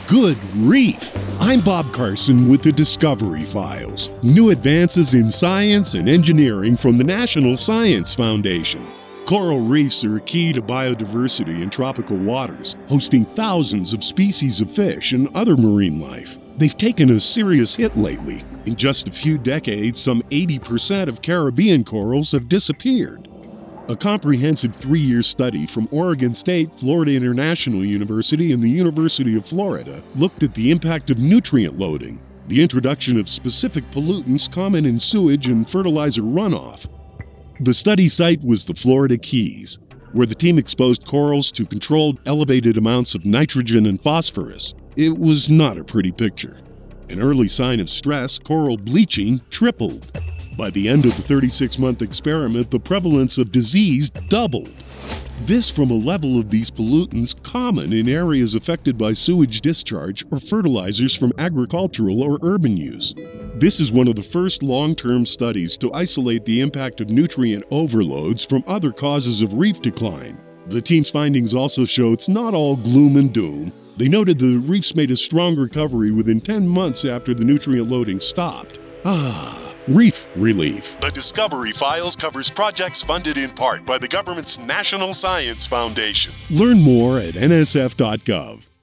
Good grief! I'm Bob Carson with the Discovery Files. New advances in science and engineering from the National Science Foundation. Coral reefs are key to biodiversity in tropical waters, hosting thousands of species of fish and other marine life. They've taken a serious hit lately. In just a few decades, some 80% of Caribbean corals have disappeared. A comprehensive 3-year study from Oregon State, Florida International University, and the University of Florida looked at the impact of nutrient loading, the introduction of specific pollutants common in sewage and fertilizer runoff. The study site was the Florida Keys, where the team exposed corals to controlled elevated amounts of nitrogen and phosphorus. It was not a pretty picture. An early sign of stress, coral bleaching tripled. By the end of the 36-month experiment, the prevalence of disease doubled. This from a level of these pollutants common in areas affected by sewage discharge or fertilizers from agricultural or urban use. This is one of the first long-term studies to isolate the impact of nutrient overloads from other causes of reef decline. The team's findings also show it's not all gloom and doom. They noted the reefs made a strong recovery within 10 months after the nutrient loading stopped. Reef relief. The Discovery Files covers projects funded in part by the government's National Science Foundation. Learn more at nsf.gov.